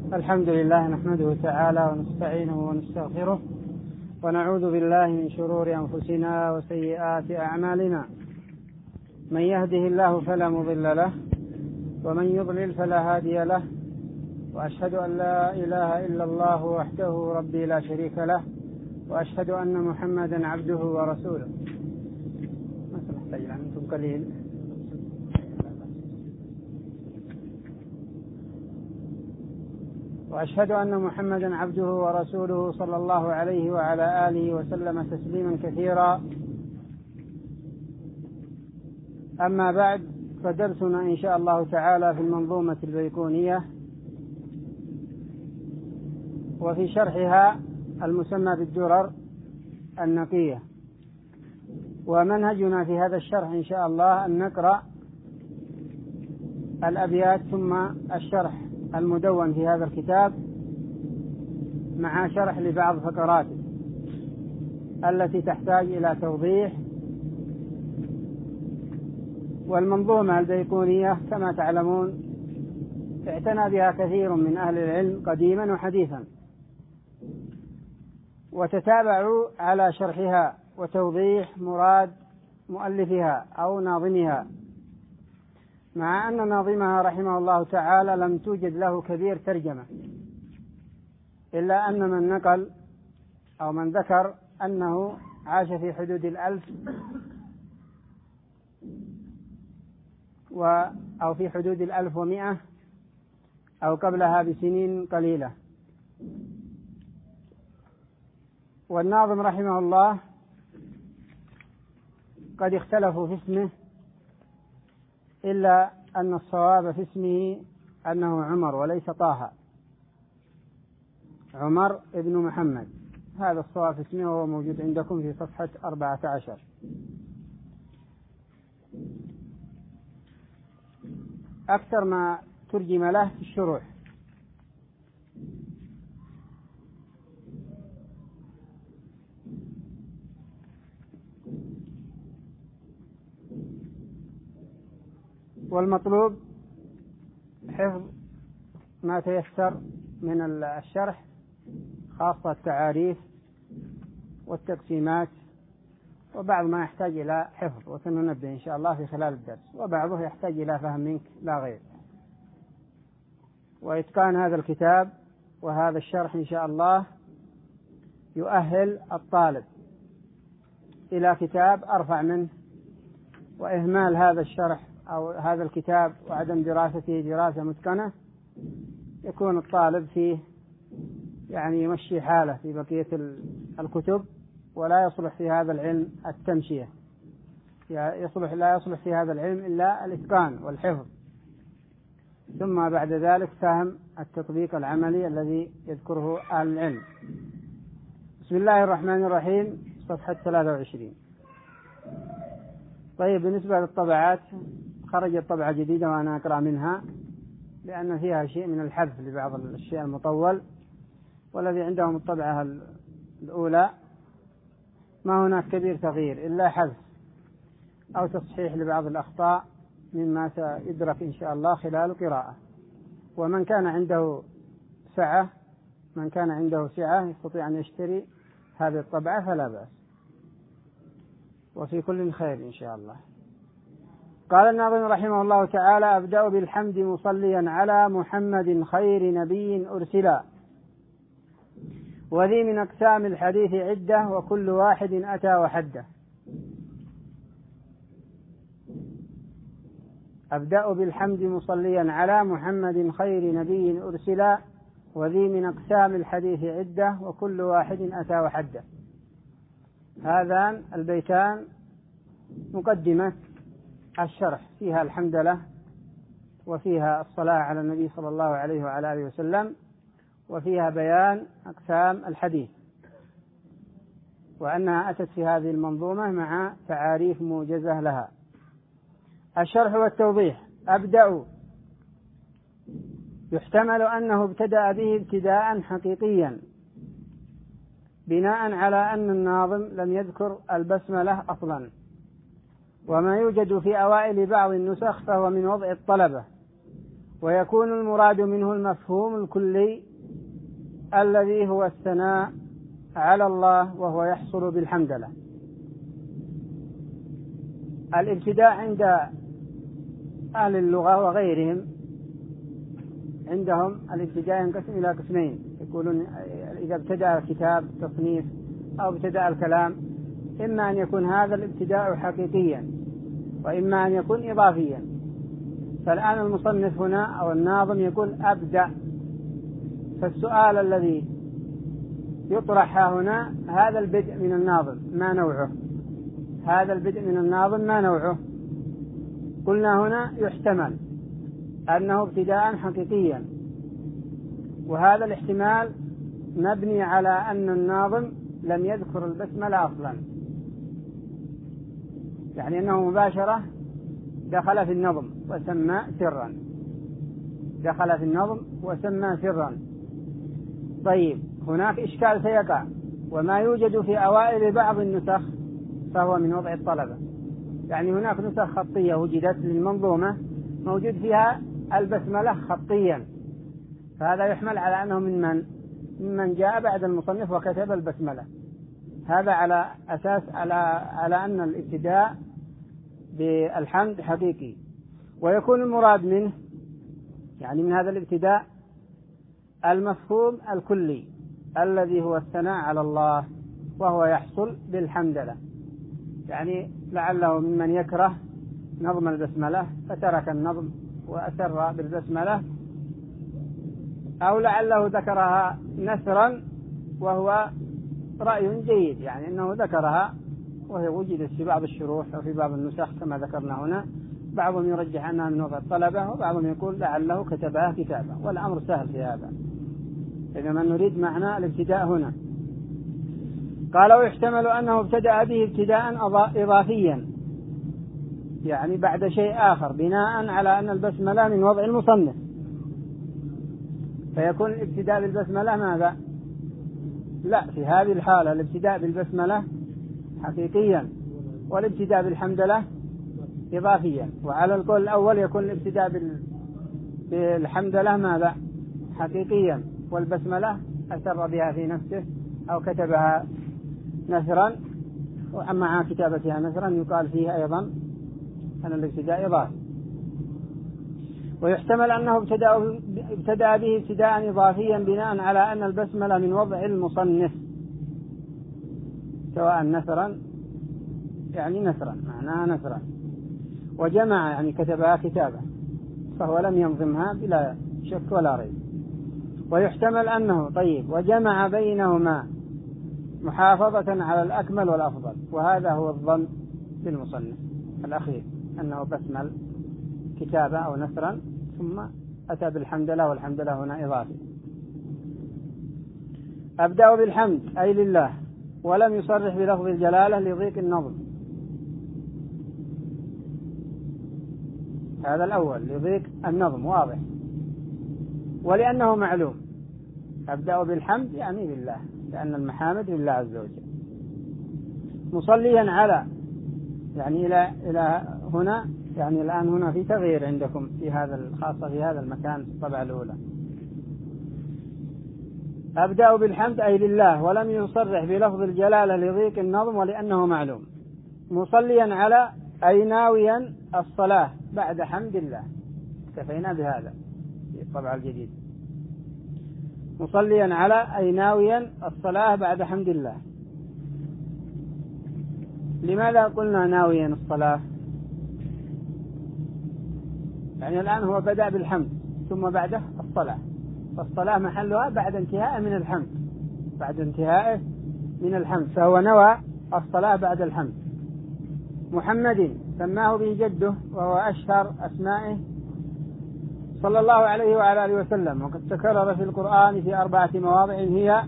الحمد لله نحمده تعالى ونستعينه ونستغفره ونعوذ بالله من شرور أنفسنا وسيئات أعمالنا. من يهده الله فلا مضل له ومن يضلل فلا هادي له، وأشهد أن لا إله إلا الله وحده ربي لا شريك له، وأشهد أن محمدا عبده ورسوله. ما تحتاج أنتم قليل. وأشهد أن محمدا عبده ورسوله صلى الله عليه وعلى آله وسلم تسليما كثيرا. أما بعد، فدرسنا إن شاء الله تعالى في المنظومة البيقونية وفي شرحها المسمى بالدرر النقية. ومنهجنا في هذا الشرح إن شاء الله أن نقرأ الأبيات ثم الشرح المدون في هذا الكتاب مع شرح لبعض فقراته التي تحتاج إلى توضيح. والمنظومة البيقونية كما تعلمون اعتنى بها كثير من أهل العلم قديما وحديثا، وتتابعوا على شرحها وتوضيح مراد مؤلفها أو ناظمها، مع أن ناظمها رحمه الله تعالى لم توجد له كبير ترجمة، إلا أن من نقل أو من ذكر أنه عاش في حدود 1000 أو في حدود 1100 أو قبلها بسنين قليلة. والناظم رحمه الله قد اختلفوا في اسمه، إلا أن الصواب في اسمه أنه عمر وليس طه، عمر ابن محمد، هذا الصواب في اسمه، وهو موجود عندكم في صفحة 14. أكثر ما ترجم له في الشروح. والمطلوب حفظ ما تيسر من الشرح، خاصة التعاريف والتقسيمات، وبعض ما يحتاج إلى حفظ وسننبه إن شاء الله في خلال الدرس، وبعضه يحتاج إلى فهم منك لا غير. وإتقان هذا الكتاب وهذا الشرح إن شاء الله يؤهل الطالب إلى كتاب أرفع منه، وإهمال هذا الشرح أو هذا الكتاب وعدم دراسته دراسة متقنة يكون الطالب فيه يعني يمشي حاله في بقية الكتب، ولا يصلح في هذا العلم التمشية، لا يصلح في هذا العلم إلا الإتقان والحفظ، ثم بعد ذلك فهم التطبيق العملي الذي يذكره أهل العلم. بسم الله الرحمن الرحيم، صفحة 23. طيب، بالنسبة للطبعات خرجت طبعة جديدة وأنا أقرأ منها لأن فيها شيء من الحذف لبعض الشيء المطول، والذي عندهم الطبعة الأولى ما هناك كبير تغيير إلا حذف أو تصحيح لبعض الأخطاء مما سيدرك إن شاء الله خلال القراءة. ومن كان عنده سعة يستطيع أن يشتري هذه الطبعة فلا بأس، وفي كل خير إن شاء الله. قال الناظم رحمه الله تعالى: أبدأ بالحمد مصليا على محمد خير نبي أرسلا، وذي من أقسام الحديث عدة وكل واحد أتى وحده. أبدأ بالحمد مصليا على محمد خير نبي أرسلا، وذي من أقسام الحديث عدة وكل واحد أتى وحده. هذان البيتان مقدمة الشرح، فيها الحمد له، وفيها الصلاة على النبي صلى الله عليه وعلى آله وسلم، وفيها بيان أقسام الحديث، وأنها أتت في هذه المنظومة مع تعاريف موجزة لها. الشرح والتوضيح. أبدأ يحتمل أنه ابتدأ به ابتداء حقيقيا بناء على أن الناظم لم يذكر البسملة أصلا، وما يوجد في أوائل بعض النسخ فهو من وضع الطلبة، ويكون المراد منه المفهوم الكلي الذي هو الثناء على الله وهو يحصل بالحمدلله. الابتداء عند أهل اللغة وغيرهم عندهم الابتداء ينقسم إلى قسمين، يقولون إذا ابتدأ الكتاب تصنيف أو ابتدأ الكلام إما أن يكون هذا الابتداء حقيقيا وإما أن يكون إضافيا. فالآن المصنف هنا أو الناظم يقول أبدأ، فالسؤال الذي يطرح هنا هذا البدء من الناظم ما نوعه؟ هذا البدء من الناظم ما نوعه؟ قلنا هنا يحتمل أنه ابتداء حقيقيا، وهذا الاحتمال مبني على أن الناظم لم يذكر البسملة أصلا، يعني أنه مباشرة دخل في النظم وسمى سرا، دخل في النظم وسمى سرا. طيب هناك إشكال سيقع، وما يوجد في أوائل بعض النسخ فهو من وضع الطلبة، يعني هناك نسخ خطية وجدت للمنظومة موجود فيها البسملة خطيا، فهذا يحمل على أنه ممن جاء بعد المصنف وكتب البسملة. هذا على أساس على أن الابتداء بالحمد حقيقي. ويكون المراد منه يعني من هذا الابتداء المفهوم الكلي الذي هو الثناء على الله وهو يحصل بالحمدلله، يعني لعله ممن يكره نظم البسملة فترك النظم وأسر بالبسملة، أو لعله ذكرها نثرا وهو رأي جيد، يعني أنه ذكرها وهي وجدت في بعض الشروح أو في بعض النسخ كما ذكرنا هنا. بعضهم يرجح أنها من وضع الطلبة وبعضهم يقول لعله كتبها كتابا، والأمر سهل في هذا إذا ما نريد معنى الابتداء هنا. قال ويحتمل أنه ابتدأ به ابتداء إضافيا، يعني بعد شيء آخر بناء على أن البسملة من وضع المصنف، فيكون الابتداء بالبسملة ماذا؟ لا، في هذه الحالة الابتداء بالبسملة حقيقيا والابتداء بالحمدلله إضافيا. وعلى القول الأول يكون الابتداء بالحمدلله ماذا؟ حقيقيا، والبسملة أسر بها في نفسه أو كتبها نثرا، ومع كتابتها نثرا يقال فيه أيضا أن الابتداء إضافي. ويحتمل أنه ابتدأ به ابتداء إضافيا بناء على أن البسملة من وضع المصنف، سواء نثرا يعني نثرا معناها نثرا، وجمع يعني كتبها كتابة، فهو لم ينظمها بلا شك ولا ريب. ويحتمل أنه طيب وجمع بينهما محافظة على الأكمل والأفضل، وهذا هو الظن بالمصنف الأخير أنه بسمل كتابة أو نثرا ثم أتى بالحمدلله، والحمدلله هنا إضافي. أبدأ بالحمد أي لله، ولم يصرح بلفظ الجلالة لضيق النظم، هذا الأول لضيق النظم واضح، ولأنه معلوم. أبدأ بالحمد يعني لله، لأن المحامد لله عز وجل. مصليا على يعني إلى هنا، يعني الآن هنا في تغيير عندكم في هذا الخاصة في هذا المكان في الطبعة الأولى. أبدأ بالحمد أي لله، ولم يصرح بلفظ الجلالة لضيق النظم ولأنه معلوم. مصليا على أي ناويا الصلاة بعد حمد الله، اكتفينا بهذا في الطبعة الجديدة. مصليا على أي ناويا الصلاة بعد حمد الله. لماذا قلنا ناويا الصلاة؟ يعني الآن هو بدأ بالحمد ثم بعده الصلاة، فالصلاة محلها بعد انتهاء من الحمد، بعد انتهائه من الحمد، فهو نوى الصلاة بعد الحمد. محمد سماه به جده وهو أشهر أسمائه صلى الله عليه وعلى آله وسلم، وقد تكرر في القرآن في 4 مواضع، هي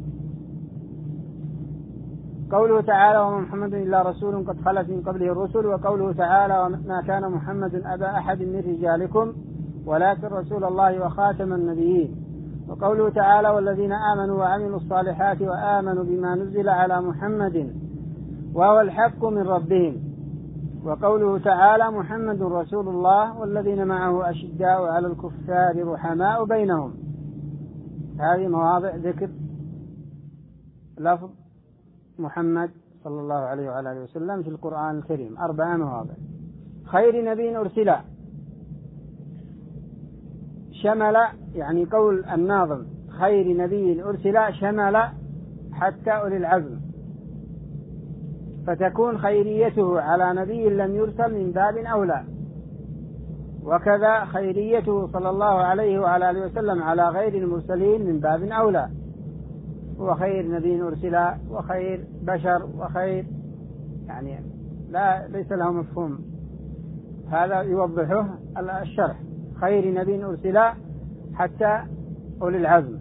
قوله تعالى وما محمد إلا رسول قد خلت من قبله الرسل، وقوله تعالى وما كان محمد أبا أحد من رجالكم ولكن رسول الله وخاتم النبيين، وقوله تعالى والذين آمنوا وعملوا الصالحات وآمنوا بما نزل على محمد وهو الحق من ربهم. وقوله تعالى محمد رسول الله والذين معه أشداء على الكفار رحماء بينهم. هذه مواضع ذكر لفظ محمد صلى الله عليه وعلى آله وسلم في القرآن الكريم 4 مواضع. خير نبي أرسل شمل، يعني قول الناظم خير نبي أرسل شمل حتى أولي العزم، فتكون خيريته على نبي لم يرسل من باب أولى، وكذا خيريته صلى الله عليه وعلى آله وسلم على غير المرسلين من باب أولى. هو خير نبي أرسل وخير بشر وخير، يعني ليس له مفهوم، هذا يوضحه الشرح. خير نبي أرسل حتى أولي العزم،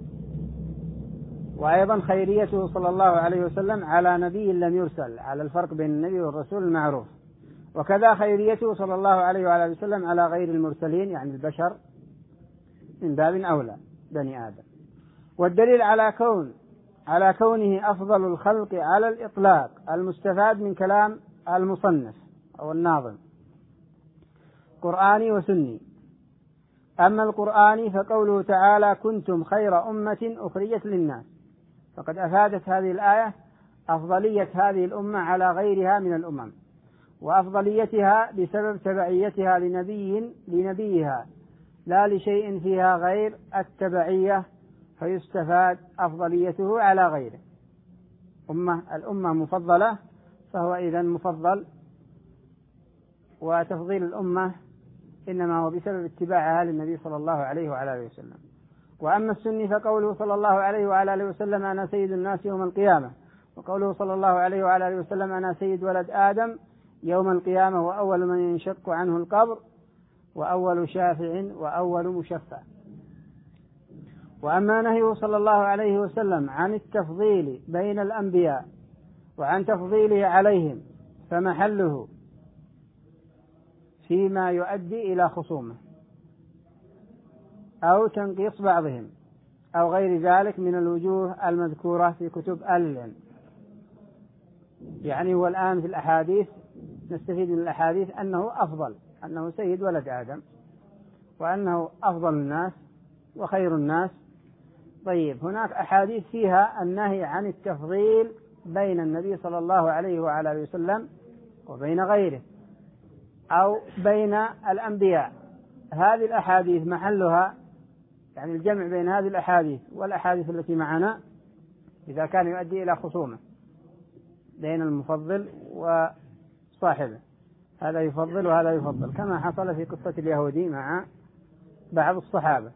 وأيضا خيريته صلى الله عليه وسلم على نبي لم يرسل، على الفرق بين النبي والرسول المعروف. وكذا خيريته صلى الله عليه وعلى وسلم على غير المرسلين، يعني البشر من باب أولى بني آدم. والدليل على كونه أفضل الخلق على الإطلاق المستفاد من كلام المصنف أو الناظم قرآني وسني. أما القرآني فقوله تعالى كنتم خير أمة أخرجت للناس، فقد أفادت هذه الآية أفضلية هذه الأمة على غيرها من الأمم، وأفضليتها بسبب تبعيتها لنبيها لا لشيء فيها غير التبعية، فيستفاد أفضليته على غيره. الأمة مفضلة، فهو إذن مفضل، وتفضيل الأمة إنما هو بسبب اتباعها للنبي صلى الله عليه وعلى آله وسلم. وأما السني فقوله صلى الله عليه وعلى آله وسلم أنا سيد الناس يوم القيامة، وقوله صلى الله عليه وعلى آله وسلم أنا سيد ولد آدم يوم القيامة وأول من ينشق عنه القبر وأول شافع وأول مشفع. وأما نهيه صلى الله عليه وسلم عن التفضيل بين الأنبياء وعن تفضيله عليهم فمحله فيما يؤدي إلى خصومه أو تنقيص بعضهم أو غير ذلك من الوجوه المذكورة في كتب العلم. يعني هو الآن في الأحاديث نستفيد من الأحاديث أنه أفضل، أنه سيد ولد آدم، وأنه أفضل الناس وخير الناس. طيب، هناك أحاديث فيها النهي عن التفضيل بين النبي صلى الله عليه وعلى وسلم وبين غيره أو بين الأنبياء. هذه الأحاديث محلها يعني الجمع بين هذه الأحاديث والأحاديث التي معنا إذا كان يؤدي إلى خصومة بين المفضل وصاحبه، هذا يفضل وهذا يفضل، كما حصل في قصة اليهودي مع بعض الصحابة،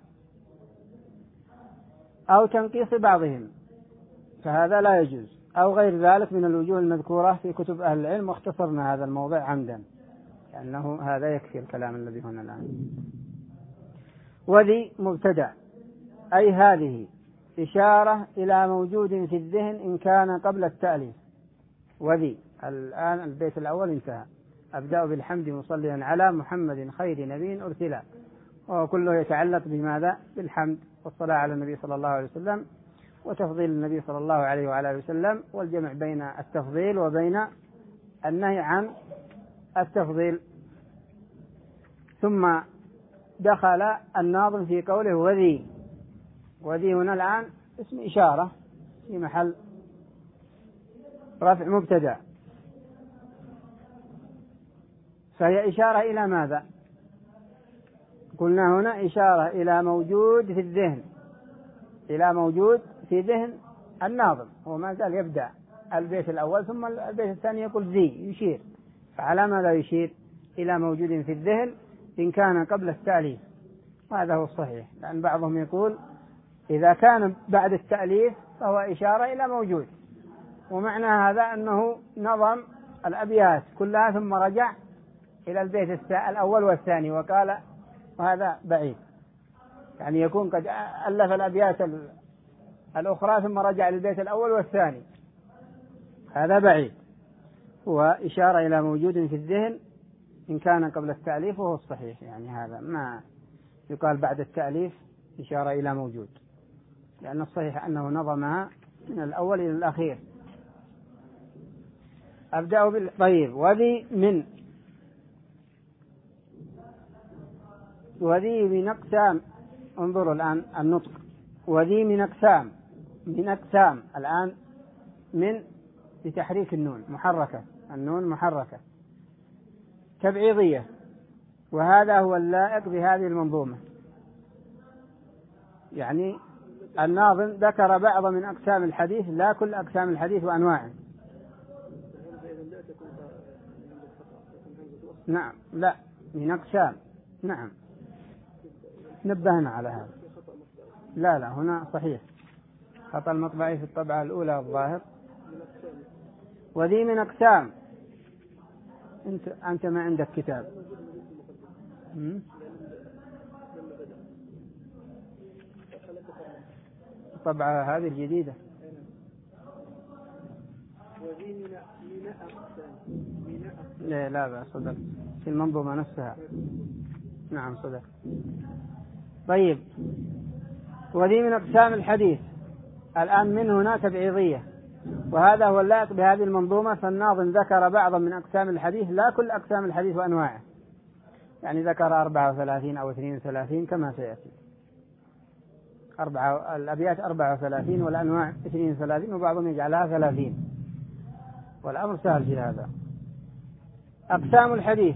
أو تنقيص بعضهم، فهذا لا يجوز، أو غير ذلك من الوجوه المذكورة في كتب أهل العلم. واختصرنا هذا الموضع عمدا لأنه هذا يكفي الكلام الذي هنا الآن. وذي مبتدأ، أي هذه إشارة إلى موجود في الذهن إن كان قبل التأليف. وذي الآن البيت الأول انتهى. أبدأ بالحمد مصليا على محمد خير نبي أرسل، وكله يتعلق بماذا؟ بالحمد والصلاة على النبي صلى الله عليه وسلم وتفضيل النبي صلى الله عليه وعلى وسلم، والجمع بين التفضيل وبين النهي عن التفضيل. ثم دخل الناظم في قوله وذي. وذي هنا الآن اسم إشارة في محل رفع مبتدأ، فهي إشارة إلى ماذا؟ قلنا هنا إشارة إلى موجود في الذهن، إلى موجود في ذهن الناظم. هو ما زال يبدأ البيت الأول ثم البيت الثاني يقول ذي، يشير. فعلى ماذا يشير؟ إلى موجود في الذهن إن كان قبل التأليف، وهذا هو الصحيح، لأن بعضهم يقول إذا كان بعد التأليف فهو إشارة إلى موجود، ومعنى هذا أنه نظم الأبيات كلها ثم رجع إلى البيت الأول والثاني وقال، وهذا بعيد، يعني يكون قد ألف الأبيات الأخرى ثم رجع للبيت الأول والثاني، هذا بعيد. هو إشارة إلى موجود في الذهن إن كان قبل التأليف، وهو الصحيح، يعني هذا ما يقال بعد التأليف إشارة إلى موجود، لأن الصحيح أنه نظمها من الأول إلى الأخير. أبدأ طيب، وذي من وذي من أقسام. انظروا الآن النطق. وذي من أقسام. من أقسام الآن من بتحريك النون محركة، النون محركة تبعيضية، وهذا هو اللائق بهذه المنظومة. يعني الناظم ذكر بعض من أقسام الحديث، لا كل أقسام الحديث وأنواعه. نعم، لا من أقسام. نعم، نبهنا على هذا. لا هنا صحيح، خطأ المطبعي في الطبعة الأولى الظاهر. وذي من أقسام. أنت ما عندك كتاب. الطبعة هذه الجديدة. لا بأس، صدق في المنظومة نفسها. نعم صدق. طيب، وذي من أقسام الحديث الآن من هنا تبعيضية، وهذا هو اللائق بهذه المنظومة. فالناظم ذكر بعضا من أقسام الحديث، لا كل أقسام الحديث وأنواعه. يعني ذكر 34 أو 32 كما سيأتي. الأبيات 34 والأنواع 32، وبعضهم يجعلها 30، والأمر سهل في هذا. أقسام الحديث.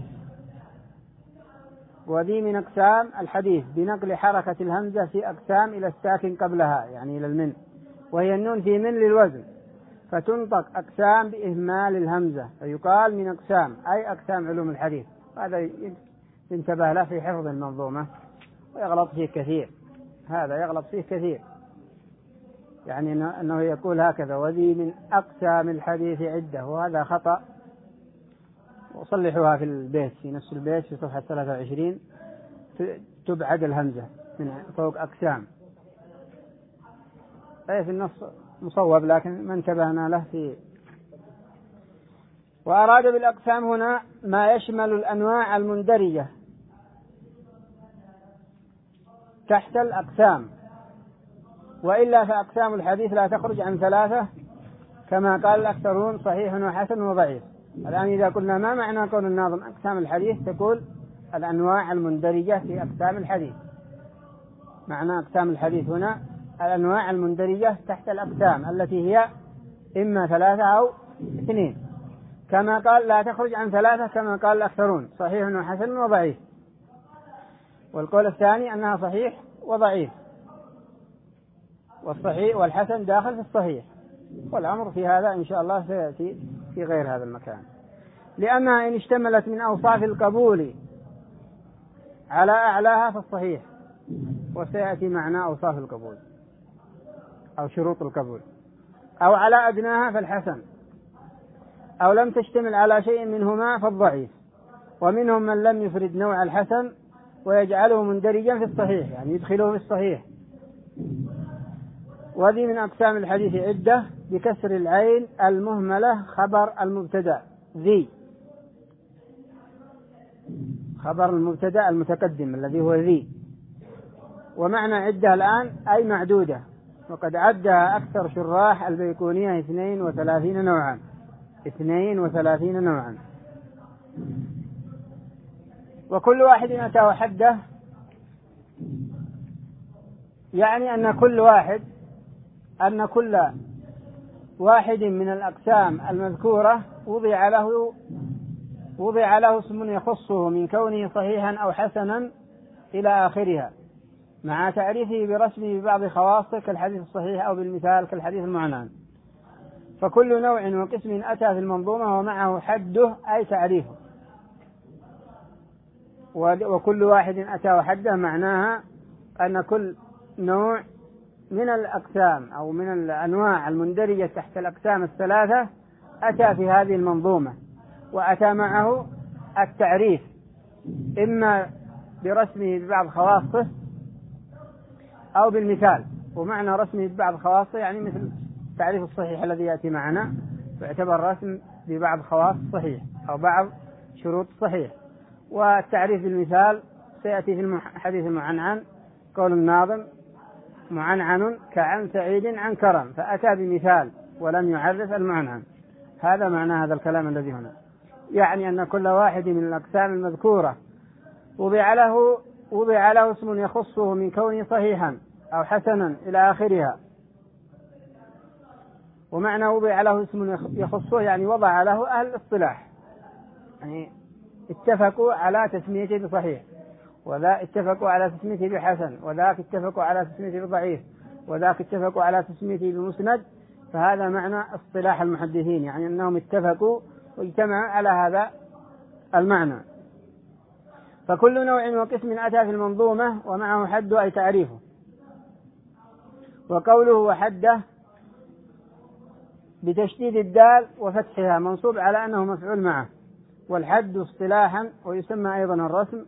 وذي من أقسام الحديث بنقل حركة الهمزة في أقسام إلى الساكن قبلها، يعني إلى المن، وهي النون في من للوزن، فتنطق أقسام بإهمال الهمزة، فيقال من أقسام، أي أقسام علوم الحديث. هذا ينتبه له في حفظ المنظومة، ويغلط فيه كثير. هذا يغلط فيه كثير، يعني أنه يقول هكذا وذي من أقسام الحديث عدة، وهذا خطأ. وصلحوها في البيت، في نفس البيت في صفحة 23 تبعد الهمزة من فوق أقسام. أي في النص مصوب، لكن ما انتبهنا له فيه. وأراد بالأقسام هنا ما يشمل الأنواع المندرجة تحت الأقسام، وإلا فأقسام الحديث لا تخرج عن 3 كما قال الأكثرون: صحيح وحسن وضعيف. الآن إذا قلنا ما معنى قول الناظم أقسام الحديث، تقول الأنواع المندرجة في أقسام الحديث. معنى أقسام الحديث هنا الأنواع المندرجة تحت الأقسام التي هي إما 3 أو 2، كما قال لا تخرج عن 3 كما قال الأكثرون: صحيح وحسن وضعيف. والقول الثاني أنها صحيح وضعيف، والصحيح والحسن داخل في الصحيح. والأمر في هذا إن شاء الله سيأتي في غير هذا المكان، لأنها إن اشتملت من أوصاف القبول على أعلاها فالصحيح، وسيأتي معنى أوصاف القبول أو شروط القبول، أو على أدناها فالحسن، أو لم تشتمل على شيء منهما فالضعيف. ومنهم من لم يفرد نوع الحسن ويجعله مندرجا في الصحيح، يعني يدخله في الصحيح. وذي من أقسام الحديث عدة بكسر العين المهملة خبر المبتدأ. ذي خبر المبتدأ المتقدم الذي هو ذي. ومعنى عدة الآن أي معدودة، وقد عدها أكثر شراح البيقونية 32 نوعا. 32 نوعا، وكل واحد أتى وحده، يعني أن كل واحد من الأقسام المذكورة وضع له اسم يخصه من كونه صحيحا أو حسنا إلى آخرها، مع تعريفه برسمه ببعض خواصه كالحديث الصحيح، أو بالمثال كالحديث المعنى. فكل نوع وقسم أتى في المنظومة ومعه حده أي تعريفه. وكل واحد أتى وحده معناها أن كل نوع من الأقسام أو من الأنواع المندرجة تحت الأقسام 3 أتى في هذه المنظومة، وأتى معه التعريف إما برسمه ببعض خواصه أو بالمثال. ومعنى رسمه ببعض خواصه يعني مثل تعريف الصحيح الذي يأتي معنا، يعتبر رسم ببعض خواص صحيح أو بعض شروط صحيح. والتعريف بالمثال سيأتي في الحديث المعنعن، قول الناظم: معنعن كعن سعيد عن كرم، فأتى بمثال ولم يعرف المعنعن. هذا معنى هذا الكلام الذي هنا، يعني أن كل واحد من الأقسام المذكورة وضع له وضع له اسم يخصه من كونه صحيحا أو حسنا إلى آخرها. ومعنى وضع له اسم يخصه يعني وضع له أهل الاصطلاح، يعني اتفقوا على تسميته بصحيح، وذا اتفقوا على تسميته بحسن، وذاك اتفقوا على تسميته بضعيف، وذاك اتفقوا على تسميته بمسند. فهذا معنى اصطلاح المحدثين، يعني أنهم اتفقوا واجتمعوا على هذا المعنى. فكل نوع وقسم أتى في المنظومة ومعه حد أي تعريفه. وقوله وحده بتشديد الدال وفتحها منصوب على أنه مفعول معه. والحد اصطلاحا ويسمى أيضا الرسم،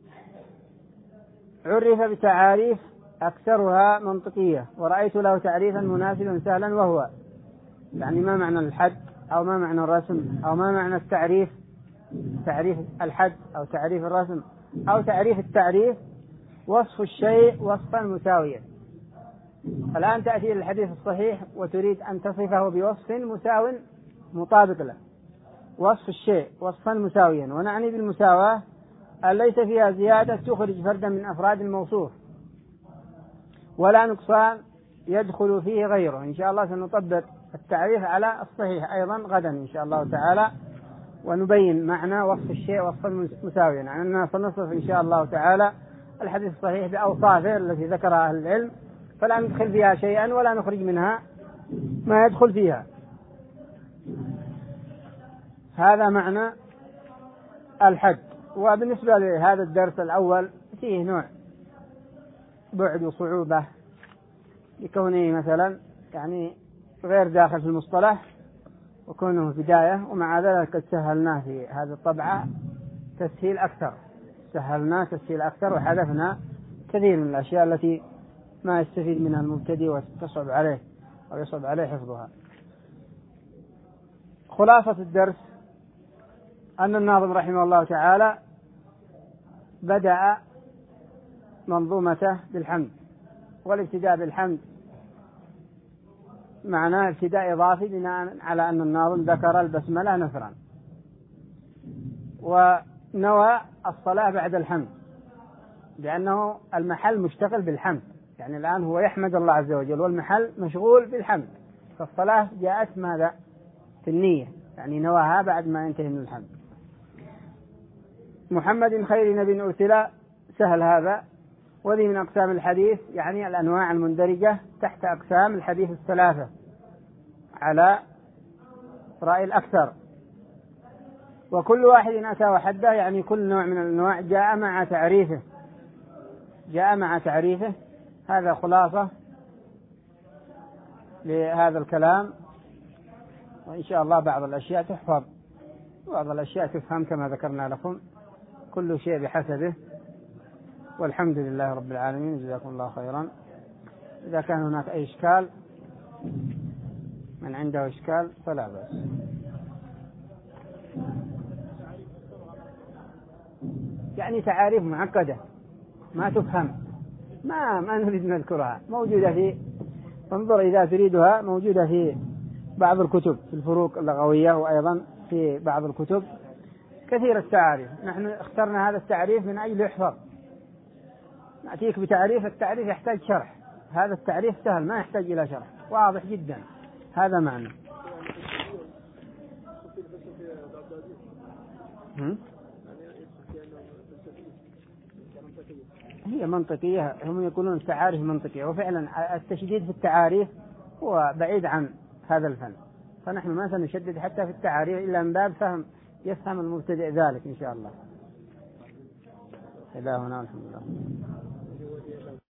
عرف بتعاريف أكثرها منطقية، ورأيت له تعريفا مناسبا سهلا، وهو يعني ما معنى الحد أو ما معنى الرسم أو ما معنى التعريف، تعريف الحد أو تعريف الرسم أو تعريف التعريف. وصف الشيء وصفا مساويا. الآن تأتي الحديث الصحيح وتريد أن تصفه بوصف مساو مطابق له. وصف الشيء وصفا مساويا، ونعني بالمساواة أن ليس فيها زيادة تخرج فردا من أفراد الموصوف، ولا نقصان يدخل فيه غيره. إن شاء الله سنطبق التعريف على الصحيح أيضا غدا إن شاء الله تعالى، ونبين معنى وصف الشيء وصفا مساويا، يعني أننا سنصف إن شاء الله تعالى الحديث الصحيح بأوصافه التي ذكرها أهل العلم، فلا ندخل فيها شيئا ولا نخرج منها ما يدخل فيها. هذا معنى الحد. وبالنسبة لهذا الدرس الأول فيه نوع بعد وصعوبة لكونه مثلا يعني غير داخل في المصطلح، وكونه بداية، ومع ذلك قد سهلناه في هذه الطبعة تسهيل أكثر، سهلناه تسهيل أكثر، وحذفنا كثير من الأشياء التي ما يستفيد منها المبتدئ وتصعب عليه أو يصعب عليه حفظها. خلاصة الدرس أن الناظم رحمه الله تعالى بدأ منظومته بالحمد، والابتداء بالحمد معناه ابتداء إضافي بناء على أن الناظم ذكر البسملة نثرا، ونوى الصلاة بعد الحمد لأنه المحل مشتغل بالحمد، يعني الآن هو يحمد الله عز وجل والمحل مشغول بالحمد، فالصلاة جاءت ماذا؟ في النية، يعني نواها بعد ما ينتهي من الحمد. محمد خير نبي أرسل، سهل هذا. وذي من أقسام الحديث، يعني الأنواع المندرجة تحت أقسام الحديث الثلاثة على رأي الأكثر. وكل واحد أتى وحده، يعني كل نوع من الأنواع جاء مع تعريفه، جاء مع تعريفه. هذا خلاصة لهذا الكلام، وإن شاء الله بعض الأشياء تحفظ وبعض الأشياء تفهم كما ذكرنا لكم، كل شيء بحسبه. والحمد لله رب العالمين، جزاكم الله خيرا. إذا كان هناك أي إشكال، من عنده إشكال فلا بأس. يعني تعاريف معقدة ما تفهم، ما نريد نذكرها، موجودة في، انظر إذا تريدها موجودة في بعض الكتب في الفروق اللغوية، وأيضا في بعض الكتب كثير التعاريف. نحن اخترنا هذا التعريف من أجل يحفظ. نأتيك بتعريف، التعريف يحتاج شرح، هذا التعريف سهل ما يحتاج إلى شرح، واضح جدا. هذا معنى. هي منطقية، هم يقولون التعاريف منطقية، وفعلا التشديد في التعاريف هو بعيد عن هذا الفن، فنحن ما سنشدد حتى في التعاريف إلا من باب فهم يفهم المبتدئ ذلك إن شاء الله. إلهنا الحمد لله.